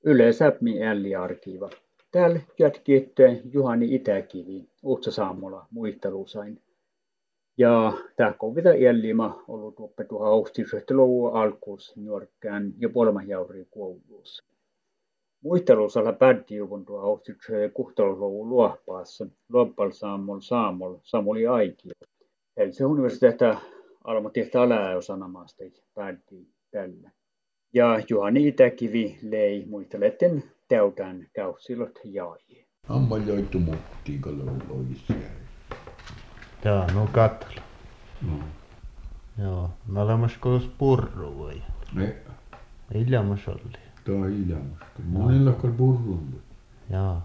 Yle-Säpmi älliarkiiva. Täällä jätkitte Juhani Itäkivi, Uutsa-Saamola, muistelusain. Ja tää kovita jäljimä ollut oppetuha oustisehteluvun alkuus nuorkään ja polmajauri koulussa. Muistelusalla päättiivun tuo oustiseen kuhtaluvun luohpaassa, Loppal Saamol, Samuli Aikio. Helsingin universiteetä almatihta aläosanamasta päätti tällä. Ja Juhani Itäkivi lei muisteletten täytään käyssilot jäi. Amma joitu muuttiin kalloissa. Joo, no katla. No. Joo, me olemme koulussa purru vai? Ne. Iljamus oli. Tää on iljamusta. Monilla kol purrun. Joo.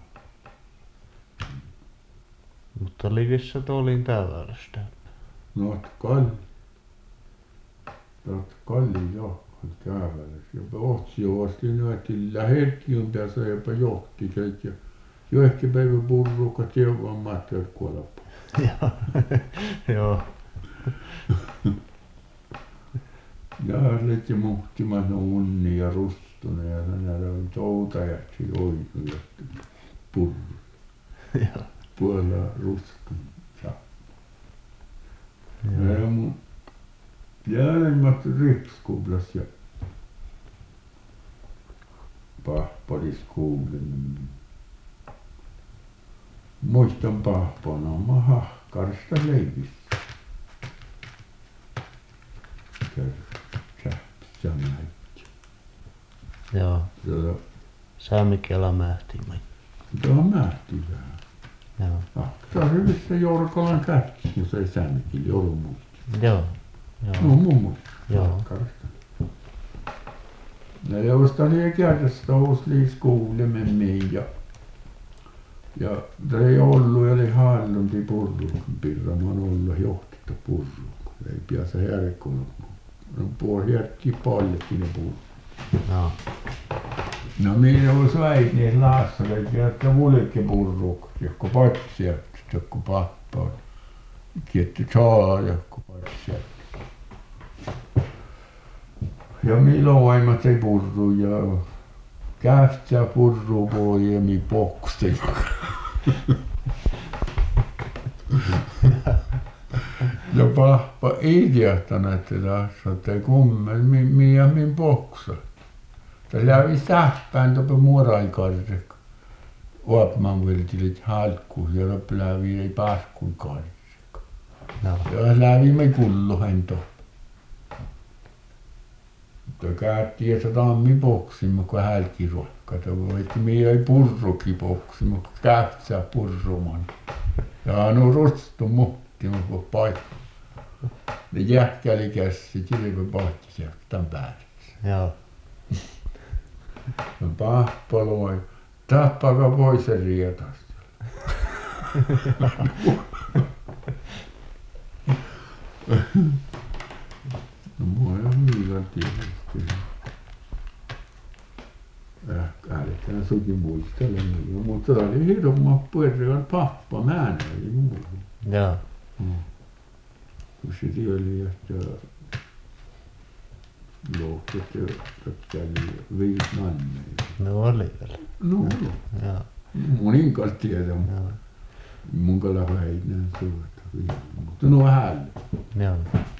Mutta oli vissä tuolin täydellistä. No, kalli joo. Täällä. Jopa ohtsi osti nyt lähettiin tässä jopa johti ja johonkin päivä purru, kun tiedän matkat kuolapa. Joo. Ja leti muhtimaan unni ja rustune ja näillä oli toutajaksi oitu purru. Puolella rustune. Ja mun jäälemät ripskublas ja pahpaliskuulen. Muistan pahpana maha karsta leivissä. Sähpistä näytti. Joo. Joo. Saamikela mähtimme. Tuo mähti vähän. Joo. Tää on hyvissä Jorkolan kätki, jos ei sämikillä joulumuisti. Joo. No mun muista. Joo. Karsta. Ja josta oli kerrasta liis kuuleminen ja se ei ollut ja oli hallinnut purruun pirra. Mä oon ollut johtetta purruun. Ei pian se järkkunut. No puoli järkkiä paljonkin ne purru. Joo. No minä olisi väitneet laassareita, että mullekin purruuk. Joku patsia, joku pappaa. Kietty saa joku patsia. Ja milloin ei purru ja kähtsä purru poiemi poksti. Ja pappa ei tiedättänyt, että tässä ei kummen min boksa. Det lävi säppään toppe muoraikarrek. Oapman viltilit halkku ja toppe lävi ei paskun karrek. Ja lävi me kullu hento. Mutta käytti että tammi boksimme kun hälki ruokka. Että mie ei purruki boksimme kun kähtsää purruman. Ja no rustu muhtimme kun paikka. Ne jähkäli käsi tilve pahti sieltä tämän päälle. Joo. No pappa loi. Tappaka pois se rietasta. No mua ei ole liian tietysti. Älkää sukin muistele niin. Mutta se oli hirma puerrevan pappa. Mä näin muu. Joo. Kun se tieli, että lohket ja kävi viit nanneja. No oli vielä. No, Joo. monin kanssa tiedän. Joo. Mun kanssa häidän suhta. Mutta no häällä. Joo.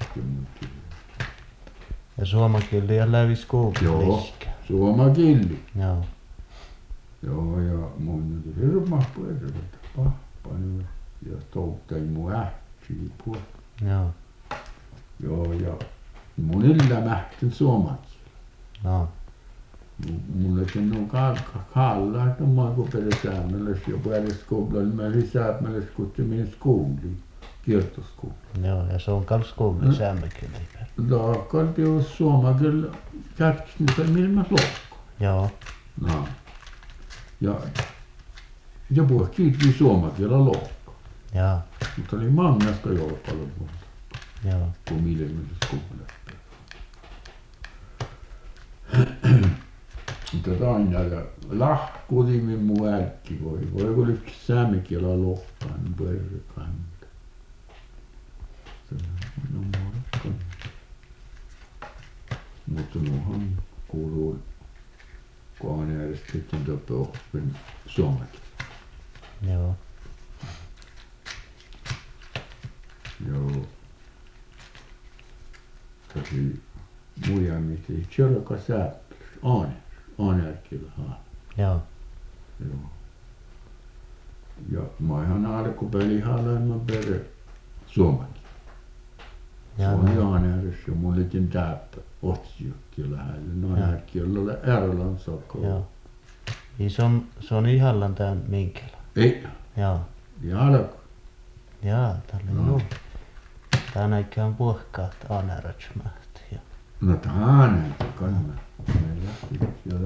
Ja suomakieli ja lävis Joo, kuuliskään. suomakieli. Joo. Joo, ja mun oli hirma puerrevalta pappani ja touttai mun ähtsiä puolta. Joo. Joo, ja monilla mähtin suomakieli. No. Mulle sen on kalla, että mä kun peräsäämälles ja puoliskoulalla mä lisäämälles kutsumin skooliin, kiertoskooliin. Joo, ja se on kans kuullut säämmekieli. Laakalti jos suomakieli kätkis, niin se milmä lohko. Joo. No. Ja puhua kiitti suomakielä lohko. Joo. Mutta oli mangasta joulupallon puolta, Joo. kun milmällis skooliin. Mutta aina ja lahkuutimme mun älkki voi kun yksi säämikielä lohkaan, niin perkanta. No muodoskan. Mutta nuohan kuuluu kun aina edes sitten oppin suomeksi. Joo. Joo. Tosi muja miten tjölka säppys. Aanerkilahan. Joo. Joo. Ja mä ihan alkupelihalaiman perä suomeksi. Se Ja on Jaanerissa ja mulla olikin täppä otsiokki lähellä. No Aanerkilla Ärlän sokko. joo. Niin se on Ihallan tän Minkelä. Ei. Joo. Ja alku. Jaa, tällä No. juu. Tän aikään puhkaat Aaneretsmähti. Ja No tänään kanna. Meillä siellä.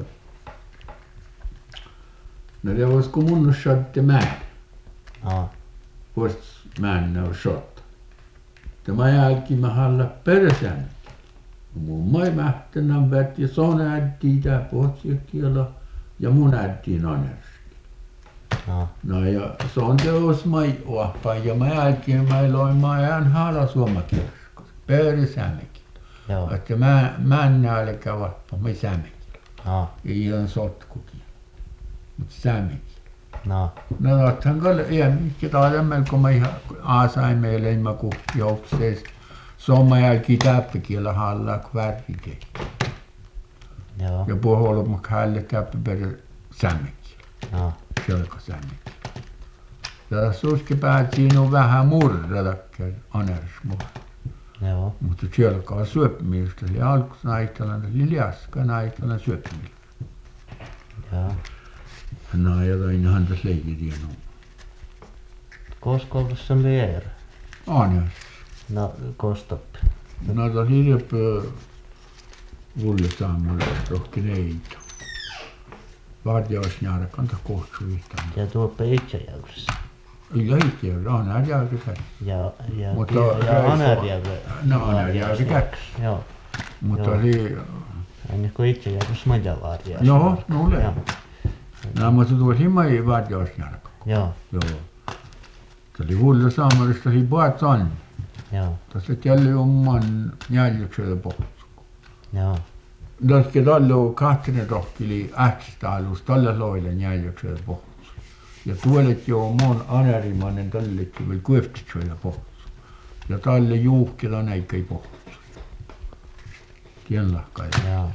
No det var kommunen skötte med. no. Först männen och skötte. Tämän jälkeen mä halla persään. Mun mai mähtänä vät ja son ädtiin tää pohtsiakiela ja mun ädtiin anerski. No. No ja se on teos mai oahpäin ja mä jälkeen mä loin mä jään hala suomakirsko. Persäämekin. Joo. Että mä en nälkä vappa, mä sämekin. No. Ei on sotkukin. Mut sämekin. No. No oothan kyllä iämikki taidemmel kun mä ihan aasain meille en mä kuhti joukseesta. Somma jälkeen täppäkielä hallaa kun värkikei. Joo. Ja puholu mä hälle täppä perä sämekin. No. Selko sämekin. Ja suski päät siinä on vähän murrelakkeen anersmurra. Joo. Mutta selko on syöpmiistä. Eli alkusnaittalan, eli liaskanaittalan syöpmiistä. Joo. No jotainhan tässä leikitien on. Koska sen leer? Aners. No, kostoppi. No tuossa hiljapäin Vullisammulla rohkin eito. Varjausnjäärä kanta kohtsuista. Ja tuoppe itse jäyksessä. Ja itse on Anärjärvi käsi. Ja Mutta Anärjärvi. No Anärjärvi käsi. Joo. Mutta Joo. oli... Ennen kuin itse jäyksessä majavarja. Joo, nulle. Joo. No mutta tuossa himai varjausnjäärä. Joo. Joo. Se oli Vullisammullista oli Paatsan. Joo. Tässä jälle oman jäljiksellä pohjus. Joo. Daske tallu kahtinen rohkili ähtstaalus tällä loilla jäljiksellä pohjus. Ja tuolet jo mon anerimanen tallekin vielä kueftitsöillä pohjus. Ja talle juuhkilla näikkei pohjus. Tienlahkai. Joo.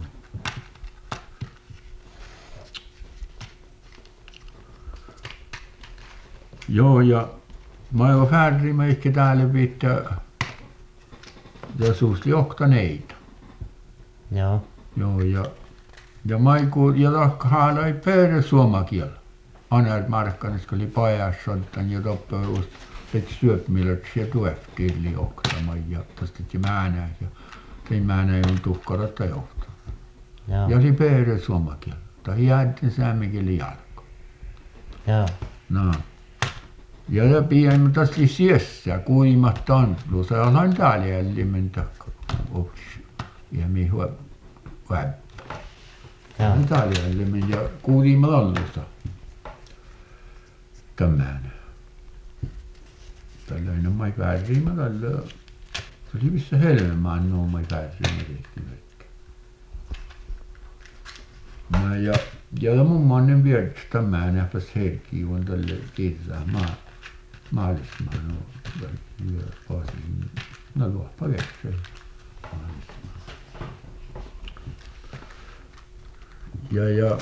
Joo, ja mä oon färri meikki täällä pitää ja suusti johta neitä. Joo. Joo, ja maiku ja tahkaa ei perä suomakielä. Aner markkanis oli pajassa ottan ja toppeus peti syöpmillä ja tueftiin lioktamaan ja tästä määnää ja tein määnää on tuhkarata johtaa. Joo. Ja oli perä suomakielä. Tai jäätin säämikieli jalko. Joo. No. Ja pieni tässä oli siessä kuimat tantlu. Se on täällä jälleen takka. Ops. Ja mi väppä. Joo. Italialle ja kuulimme lallusta. Tämän. Tällainen mai vääriimä tällä. Se oli missä helmään nuo mai vääriimä tehtiin. Ja mun mannen vieräksi tämän nähpäs herkkiä on tälle tietää maalismaan nuo. Ja paasin. No luoppa vekseen. Ja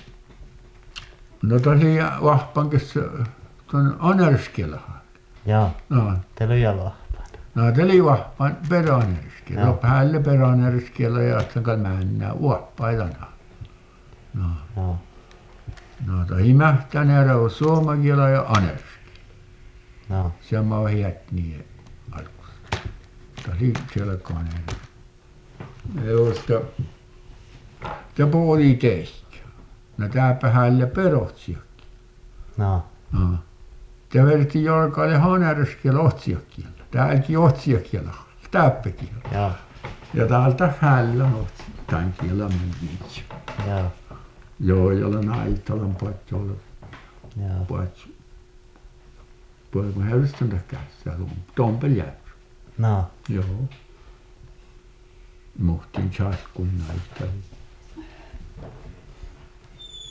no tosi vahpankissa tuon Anerskilahan. Joo. No, Teillä on jalvahpan. no teli vahpan peränerskillä. Joo. No päälle peränerskillä ja sen kanssa mennään vahpaitana. No, Joo. no tosi mähtän ero suomakielä ja anerski. No. Se mä oon hietniä alkuun. Tosi selkoinen ero. Josta se puoli teistä. No tääpä hälle perotsiakin. No. No. Te verti jorkalle hanerskielä otsiakielä. Täälläkin otsiakielä. Täppäkielä. Joo. Ja täältä hällä tämän kielä mentiin. Joo. Joo, jolla naitalan patjolla Joo. patjo. Puolella helstön kässä. Tompel jää. No. Joo. Muhtin chaskun naitali.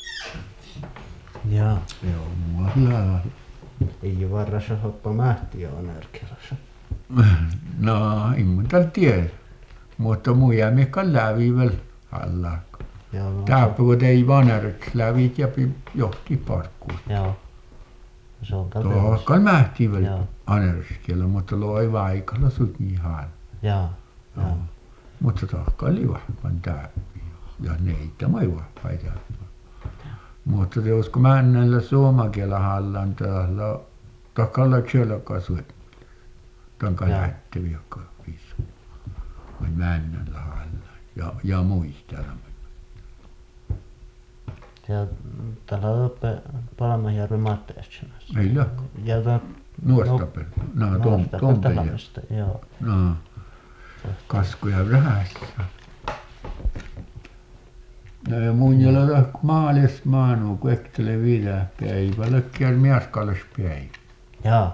Joo. Joo, muualla. Ei varrassa hoppa mähtiä on ärkelässä. No, ei muuta tiedä. Mutta muja mikä lävivel alla. Joo. No, Täpä ei vanharet lävit ja johti parkkuun. joo. Se on Tuohon mähtivel Joo. anerskella, mutta loi vaikalla sut niin haan. Joo. Joo. Mutta tuohon oli vahvan täppi. Ja neitä mä vahvaita. Mutta jos kun männällä suomakielä hallan täällä takalla tjölkasuet. Tanka Joo. lähtevi joka visu. Vai männällä hallan. Ja muistella. Ja täällä on Palmajärvi Matteätsenässä. Ei ole. Ja Nuortapel. No, Tompeli. Joo. No, kaskuja vähässä. No ja mun jolla maalis maanu kuektele vidä päivä. Lökkiä miaskallis päivä. Joo.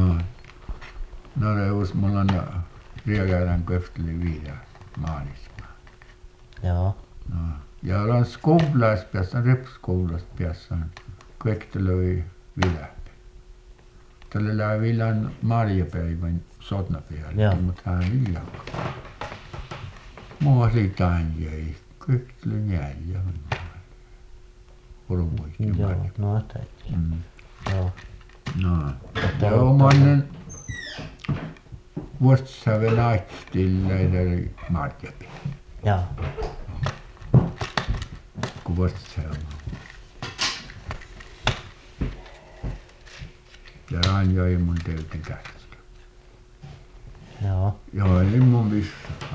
No reus mulla on riekälän kuektele vidä maalismaa. Joo. No. Ja olen skolas päässä, repskolas päässä kuektele vidä. Tällä lää villan marjapäivän sotnapäivä. Joo. Mutta hän ei jakka. Mua siitä jäi. Kuektele jäljä. Urmuikin Joo. marja. No tehtiin. Joo. No. Joo, mannen vuostasaven aistilla ei marjapäivä. Joo. Kun vuostasaven. Ja Ranjo ei mun teyten käsistä. Joo. Joo, ei mun missä.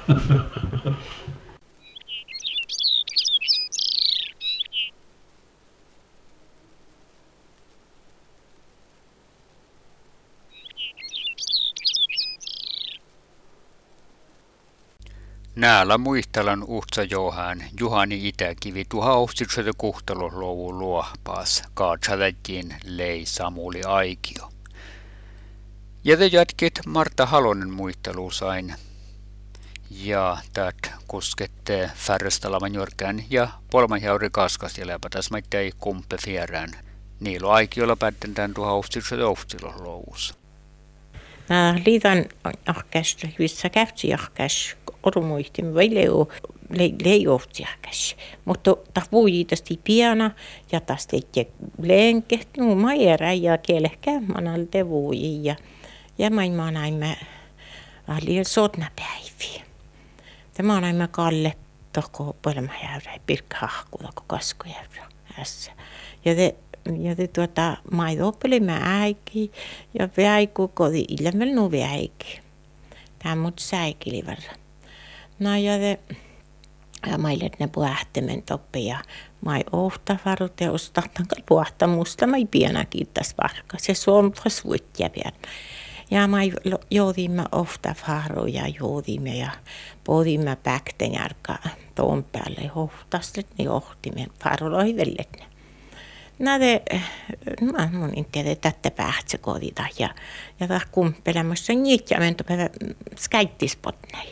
Näällä muistelan uhtsa Johan Juhani Itäkivi tuha ohtsitse kuhtalosluvun luohpaas kaatsavättiin lei Samuli Aikio. Ja te jatkit Martta Halonen muisteluusain. Ja täät kuskette Färrestalaman Jörkään ja Polmanjauri Kaskas ja läpätäs maittei kumpe fierään. Niilo Aikiolla päättentään tuha ohtsitse ohtsilosluvussa. Liitan ahkäs, hyvissä käytsi ahkäs, orumuihtimme vai leijohti ahkäs. Mutta tapuitasti piana ja taas teitte lenket, no maierä ja kielehkä manalte vuoji ja näimme liian sotnapäiviä. Tämä näimme Kalle toko Polmajärvi Pirkkahku toko Kaskujärvi ässä. Ja maidoppelimme äiki ja väiku kodi ilmel nu väiki. Tämä mut säikili verran. No ja mailet ne puhtimen toppe ja mai ohta varut ja ostahtan kal puhta musta mai piena kiittäs varka. Se suompas vuottia vielä. Ja mai joodimme ohta varu ja joodimme ja podimme päkten jarka tuon päälle ohtastet niin ohtimme varulohi vellet. Mun en tiedä, että päähtsä kodita ja taas kumppelemassa niitä ja mentäpä skäittispotnei.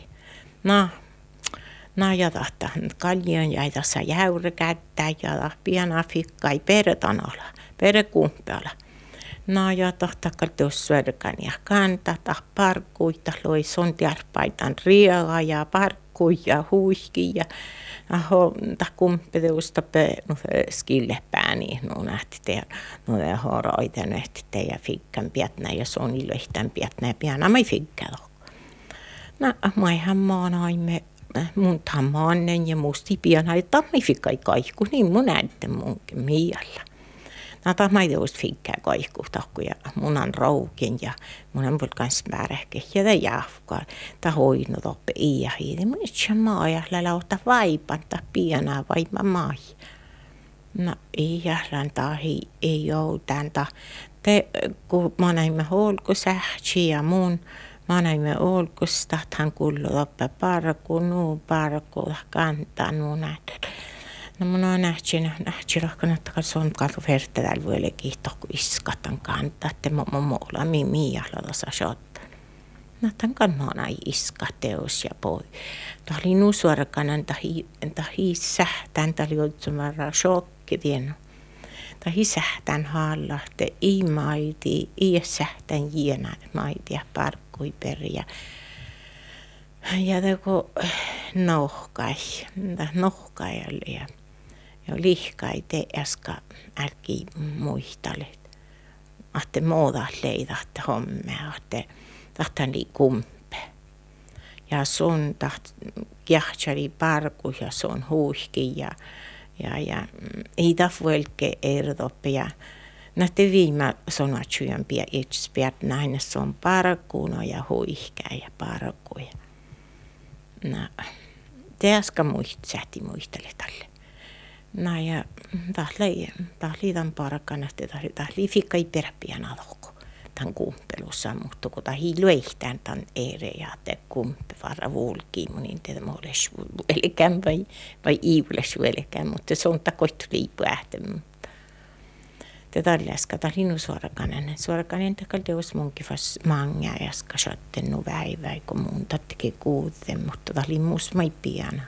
No ja tahta kallion jäi tässä jäyräkättä ja taas piena fikka ei peretanolla, perekumpealla. No ja tahta kaltuussyödykän ja kanta, taas parkkuita, loi sontiarpaitan riega ja parkkuja, huiski ja kumppeusta skillepääni no nähti te no det har aita nähti te ja fikkan pietnä ja soni löhtän pietnä piana mai fikkalo. No maihan maanaimme mun tamannen ja musti piana että mai fikkai kaikku niin mun näette mun miellä. No taas mai teust fikkaa kaikku takku ja munan raukin ja munan vulkans määrähke ja te jahkaa ta hoino toppe ja hiili mun itse maajalla lauta vaipan ta pienaa vaipa maai. No iählän tahi ei joutan ta te kun mä näimme holkusähtsi ja mun mä näimme holkusta hän kullu toppe parku kantaa mun näitä. No mun on nähty rahkan, että se on kaltu verta täällä vuodelle kiihtoa, kun iskatan kantaa, että mä olla miihalla tuossa shottan. No tämän kanssa mä oon iskateus ja poi. Tämä oli nusuarkanan tahi sähtään, tämä oli otsumara shokki tiennyt. Ta hisähtän hallahte ei maiti, ei sähtän jiena maitia parkkui peria. Ja teko nohkaajalle ja lihkai te äska älki muistalet. Ahte muuta leidahte hommea, tahtan li kumpe. Ja sun kiahtsari parku ja sun huihki ja ei tafvelke erdoppe ja nähte viime sonatsujan pia itse piät näin, se on parkuuna ja huihkää ja parkuja. Te äsken muistele tälle. Ja tahli tämän parkana, tahli fikkai peräpian alko tämän kumppelussa, mutta kun tahli löihtään tämän ere ja te kumppe varra vulkiin, niin te muodes vuolikään vai iivules vuolikään, mutta se on takoittu liipu ähtemään. Te tahli äsken tahli nu suorakanen takal teos munkin fas manga ja äsken satten nu väivä, kun mun tatteke kuuden, mutta tahli muus mai pian.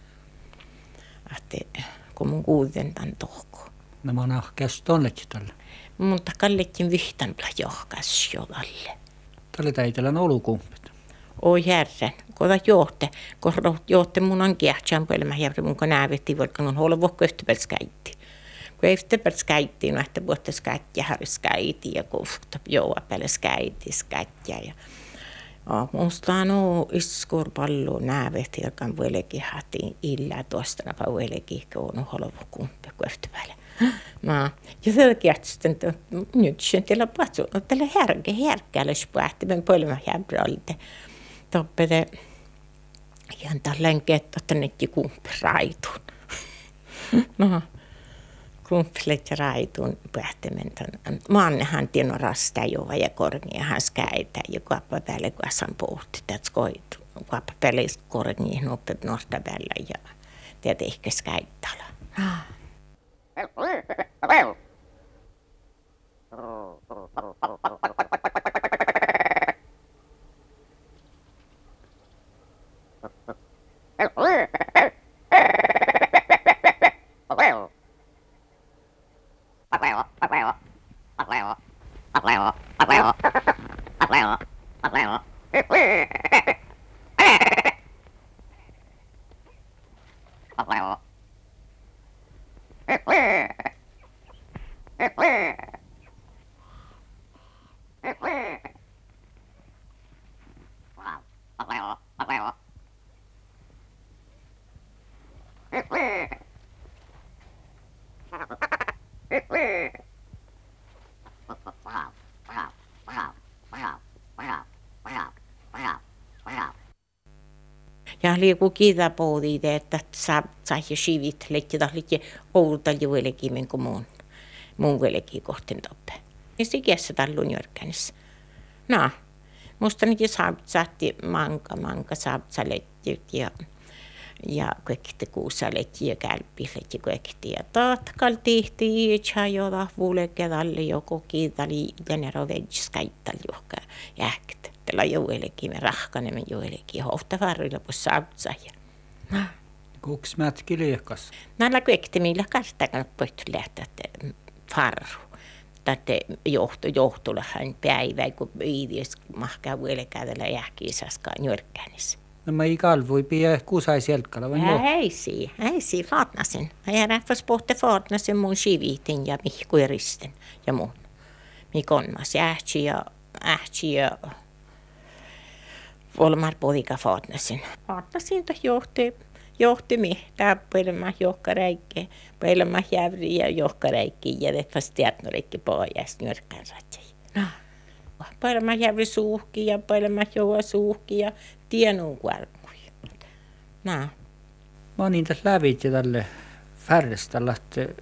Kun mun kuuden tämän tohko. No mä nahkäs tonnekin tälle. Mun takallettiin vihtanpla johkas jodalle. Tälle täitellään olukumpit. Oi herren, kun johte mun on kiahtsaan puolella järvi mun kun nävetti, vaikka on holvokko yhtäpälskäitti. Kun yhtäpälskäitti, no että vuotta skättiä harskaiti ja kufta joua päälle skättiä. Ja musta on iskur pallo nävetti, joka on vuolekin hati illa tuosta napa vuolekin, kun on holvokumpi kuhtyvälle. Ja selkeästi nyt sen teillä patsu, tällä härkäällä spuhtimen puolella järvialta. Toppede ihan tällainen ketto, että nekin kumpi raitun. Kumppilet raitun puhtimen. Maannehan tieno rastaa juova ja kornia hän skäitä ja kuoppa päälle kuassan pohti. Tätä skoitu. Kuoppa päälle kornia noppet nuorta päällä ja teet ehkä skäittala. Ja liiku kiitä pohdit, että saa jo sivit, leikki tahlikin outa juolekin minkä mun vuolekin kohten toppe. Ja sikiässä tallun jörkänissä. No, musta niitä saatti manka saapsaletjut ja kaikki kuusaletji ja kälpiletji kaikki. Ja tatkal tihti ja joda vuolekedalle joko kiitali ja nero vedjiskaittali johka jähkät. Tällä juolekin me rahkanemme juolekin hohtavarrilla på saapsaja. Kuks mätki liikas? Näillä kaikki millä karttakan pohtu lähteä farru. Tätä johtulähän päivä, kun iidies mahkaa vuolekädellä jähkiisaskaan jörkäänissä. No mä ei kalvui pidä kusais jelkkala, vai joo? Ei si, faatnasin. Ja rähväs pohti faatnasin mun siviitin ja mihkuiristen ja mun. Mikonmas ähtsi ja volmar podika faatnasin. Faatnasin johti mihtää pelmä johkaräikki, pelmä jävri ja johkaräikki ja defas tiatnoreikki pohjasta njörkään ratsai. Pelmä jävri suuhki ja pelmä joua suuhki ja tienuun kuarkui. Mä oon tässä lävitse tälle färrestalla, että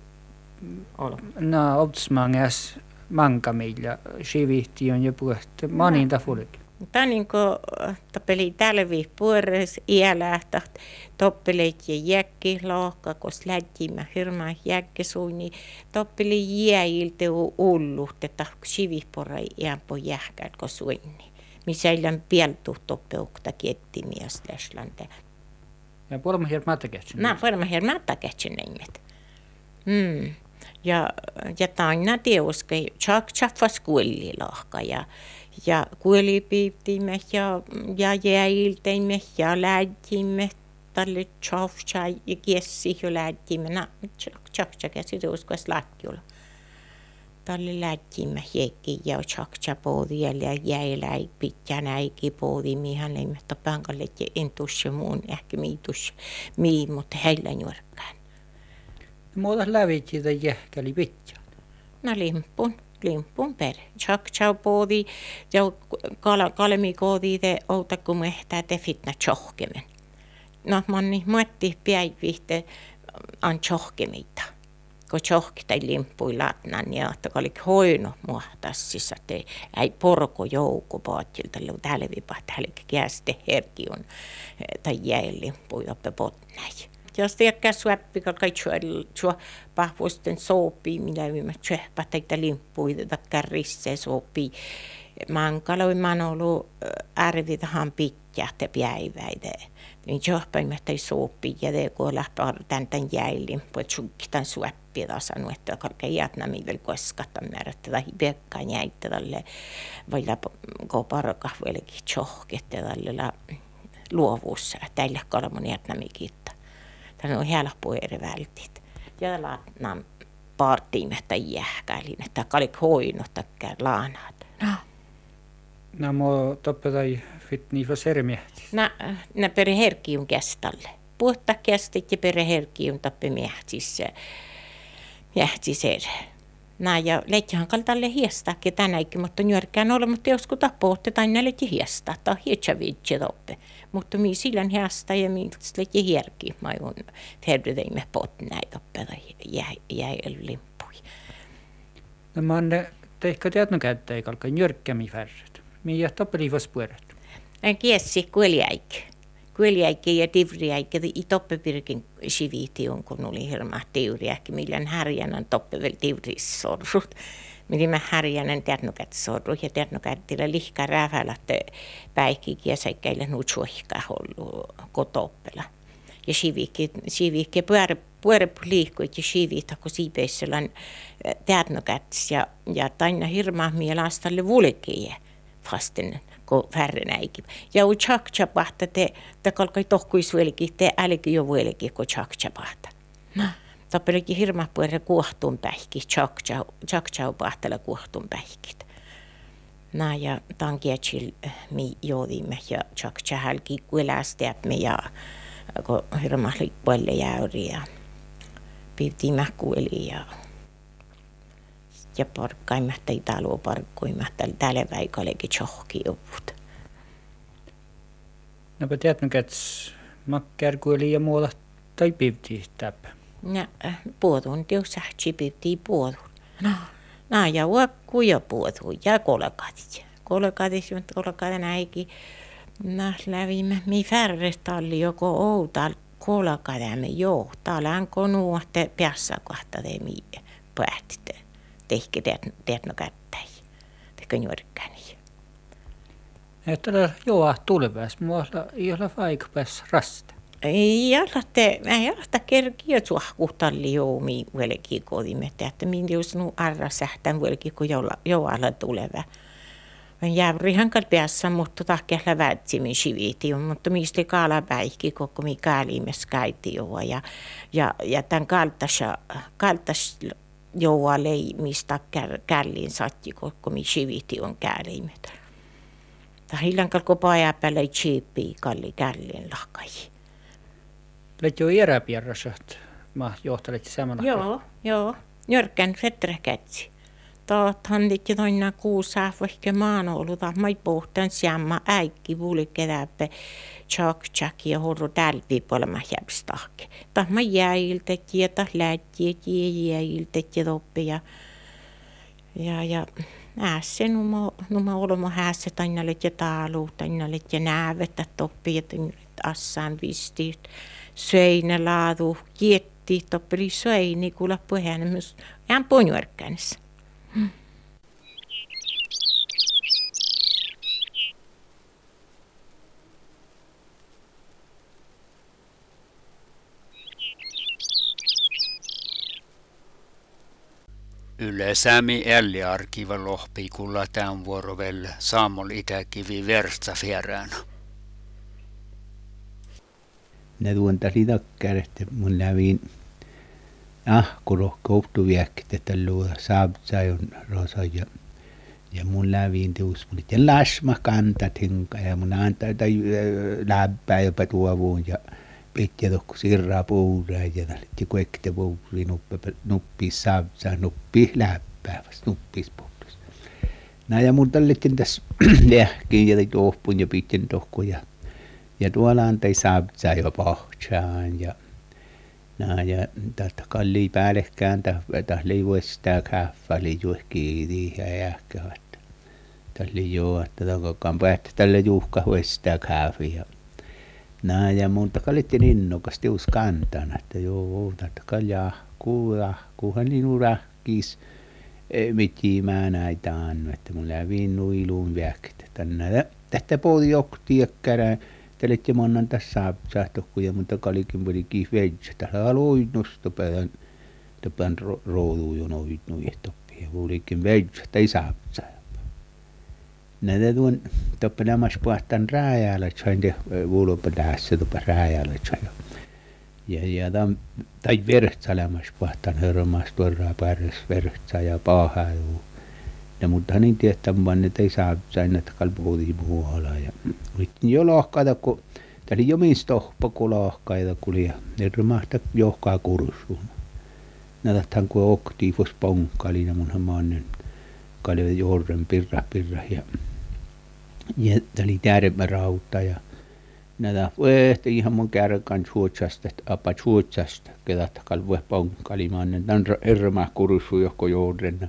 optismangas mankamilla sivihti on jo puhuttu. Mä oon tässä fullekin. Tämä niin kuin toppeli talvi puolessa iälä, toppeli jäkki lohka, kun lähtimme hirmaa jäkkisuuni, toppeli jääiltä ullu, että sivihpora iänpo jähkät, kun suinni. Missä ei ole pieltu toppeukta kiettimiä släslante. Ja puolella hier mättäkähtsin? Puolella hier mättäkähtsin neimet. Ja taina teuska chaffas kuellilahka ja kuelipiiptimme ja jäilteimme ja lähtimme tälle chaffchai ja kiessi jo lähtimme na chaffcha käsi teuskas lähtiolla. Tälle lähtimme hiekki ja chaffcha poodi ja jäilä pitkä näiki poodi mihän leimme tapankalle ja entusse muun ehkä miitus mutta heillä juurkaan. Muuta lävitsi tai jähkäli pitkä. No limpun per. Chaffcha poodi ja kalemi koodi te outa kun mehtää te fitna chohkemen. No manni muetti päivihte an chohkemita. Kun chohkita limpui latnan ja että oli hoino muhtassissa te ei porko joukko paatilta tälvipa tälkä käste herkiun tai jäi limpui oppe potnai. Jos tiedätkö suoppi kaikki pahvusten sopii minä ymmä tsehpä teitä limpui takkarisse sopii. Mankaloi manolu arvitahan pitkä te päiväide. Niin johpäimme ei sopii ja te kun lähtee tämän jäilin, voi tjukkitan suoppi ja sanoi, että kalkeen jatnami vielä koskatan määrättä tai piekkaan jäitte tälle vai kun parka vieläkin tjohkette tälle luovuussa. Tällä kolmon jatnami kiittää. Tämä on helppo eri vältit. Ja latnan partiimme tai jähkäilin, että kalik hoinut takkään laanaat. No mo toppe tai fit niifa sermiehti. Na pere herkiun kästalle. Puhta kästit ja pere herkiun tappe miehtissä. Ja leitsähän kaltalle hiestaakin tänäkin, mutta nyörkään ole, mutta joskus tapootte tai näletti hiestaa. Tämä on hietsavitsi toppe. Mutta minä silloin hiestaa ja minä leitsi hierki. Mä oon terveyteimme potnäi toppe tai jäi limpui. No mä oon teikka tiedän käyttää eikä alkaa nyörkkämi färret. Minä toppe liivas puolet. Kiessi kueliäikki ja divriäikki i toppepirkin siviiti on kun oli hirma tiuriäkki millään härjänän toppe vielä divrissorrut. Miten mä härjänän tiednokät sorru ja tiednokättillä lihka rääfällä päikki kiesäikkäillä nutsuihkaa ollut kotoppela. Ja siviikki puorepu liikkuit ja siviita kun siipeisselän tiednokäts ja taina hirma mielastalle vulkiä fasten kun färrenäikin. Ja u chakchapahta te kalkai tohkuis velki, te älki jo velki kun chakchapahta. Tappelikin hirma puolella kuohtun päihki, chakchapahtella kuohtun päihkit. Ja tämän kietsil mi joodimme ja chakchahälki kuelästeämme ja kun hirma puolelle jäyri ja pivtiimme kueli ja parkkaimmat ei talua parkkuimmat tälle väikallekin tjohki joput. No mä tiedän, että makkärkueli ja muuta tai pivti täppä. No, puhutun tiusähtsi pivti puhutun. No, ja uokku ja puhutun ja kolkatit. Kolkatin äikin. No, lävimme mi färrestä oli joko outal kolkadamme joo. Täällä on konua, että piassa kohta te mi päätitte. Tehkä teetno kättäi. Tehkä juurikkäni. Että joa tulevaisi. Mulla ei ole vaikka päässä rasta. Ei ole kerkiä suahkuhtalli joumi velki kodimme. Että minä jos nu arra sähtän velki kun joalla tuleva. Jävrihan päässä, mutta tahkella vätsimin siviti. Mutta mistä kaala päihki koko mi kaalimes käytti joa. Ja tämän kaltas joa lei mistä källiin satti koko mi siviti on käälimet. Hiljan kalko paajapäällä ei tsiippi kalli källiin lahkai. Olet jo eräpierrassa, että mä johtalet samalla. Joo. Njörkän fetrekätsi. Taathan liitti toina kuusaa vaikka maan ollut, että mä pohtan siamma äikki vuolikedäpä tjak ja horro tälvipuolella mä jäpstahke. Tah mä jäiltet ja tah lättiet ja jäiltet ja toppe ja äässe numa olema häässe tainalet ja taalu, tainalet ja näävettä toppi ja assaan vistiit. Söinä laadu, kietti, toppeli söini, kuulla puheen myös ihan ponjuerkkänissä. Yleisämi älliarkiva lohpikulla tämän vuorovel Saamol Itäkivi verstafjärään. Ne tuontasi takkar, että mun läviin ahkuro kouttuviäkki, että luoda saabtsai rosa ja mun läviin tuus mun itse lasma kantat hinka ja mun antaa läppää jopa tuovuun ja pitkä tokko sirraa puuraa ja sitten kuekte puuri nuppis saabtsai nuppis läppää vasta nuppis puhtus. Ja mun tällettiin tässä lähkiin ja tohpun ja pitken tohko ja tuolla antai saabtsai jo pohtsaan ja tästä kallii päällekään tästä liivuistaa kaffa liivuiskiiri ja jääkkävät. Tästä liivuista takkaan päästä tälle juhka huistaa kaffia. Ja muuta kallittiin innokasti uskantana, että joo, tästä kuuhan niin rahkis mitään näitä annu, että mun läviin nuiluun väktä. Tästä puoli joktiäkkärään. Tällöin monnan tässä saapsahtokkuja, mutta kalikin puolikin vedessä. Täällä aloin nostopään rooduu jo noin nuihtopia. Puolikin vedessä, tai saapsaa. Näitä tuon toppelämässä puhtaan rääjällä, sain te vuolopa tässä topa rääjällä. Ja tai vertsalämässä puhtaan hörmässä tuoraa päärässä vertsaa ja paahailu. Mutta niin tiettämään, että ei saa aina kalpuutiin muualla. Ja yritin jo lohkaita, kun tämä oli jo minstä tohpa lohkaita, kun oli ermahta johkaa kursuun. Näytetään, kun oktiivus ponkkali, ja munhan mannen kalli jorren pirra. Ja tämä oli tärmä rauta. Ja näitä voihti ihan mun kärkan suotsasta, apa suotsasta, ketä kalpuus ponkkali mannen. Tämä on ermah kursuun johko jorren.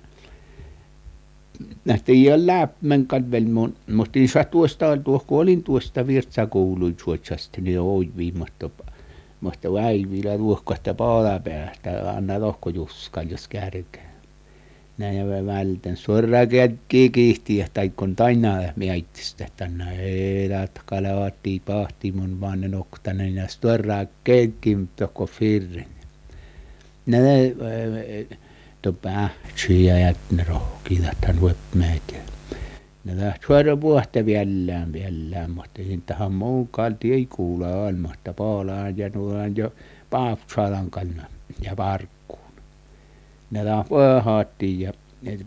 Nähtä ei ole läppän kalvel, mutta ei saa tuosta, kun olin tuosta virtsakouluin suotsasta, niin oi viimaista, mutta väivillä tuohkoista palapäästä, anna tohko juskaan, jos kärkää. Näin ja vältän, suoraan kätkii kiihtiä, tai kun tainaa mietistä, tänne ei lähtä kalavaattiin pahtiin mun vannen oktanen, ja suoraan kätkii tohko firrin. Näin päätsyjä ja ne rohkiitathan webmeet. Ne lähti suoraan puhta vielä, mutta tähän muun kalti ei kuula almasta paalaan ja nuolaan jo paapsalan kanna ja parkkuun. Ne lähti puhaattiin ja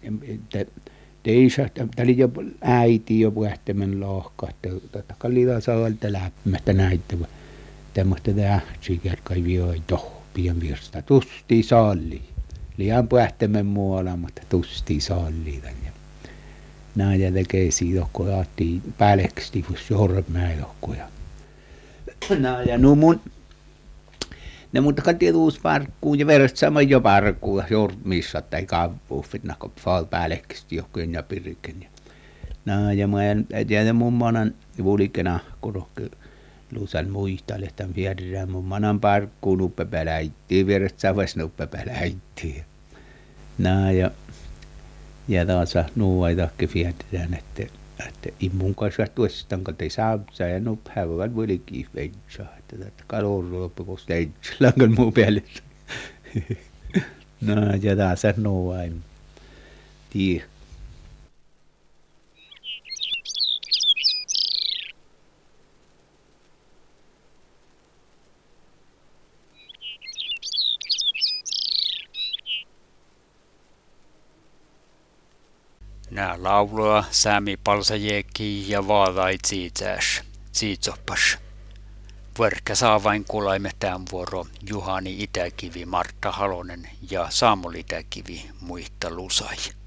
tämä oli jo äiti jo puhtamen lohkahti. Tätä kallita saalta läpmästä näitä. Tämmöistä tähtsykerkai vioi tohpien virsta. Tusti salli. Liian puhtamen muualla, mutta tusti salliitan. Näin ja tekee siitä, kun laattiin päälleksi jormäilokkoja. Näin ja ne mutta kaltiin uus parkkuun ja verrat sama jo parkkuun, jormissa tai kauppuuffit, kun faal päälleksi johonkin ja pirikin. Näin ja mä tiedän mun manan vuolikena, kun luusan muistalle tämän viedään mun manan parkkuun uppepäläittiin, verrat savas uppepäläittiin. Näin ja taas nuoitakin viedään, että immun kanssa tuosta kun ei saa ja nuphävät vuolikin vedsaa, että kalorua kun steitsillä on muu päälle. Näin ja taas nuoin. Tie. Nää laulua Sami Palsajeki ja vaadai tsiitsoppas. Verkkä saa vain kuulaimme tämän vuoro Juhani Itäkivi, Martta Halonen ja Saamol Itäkivi muista lusai.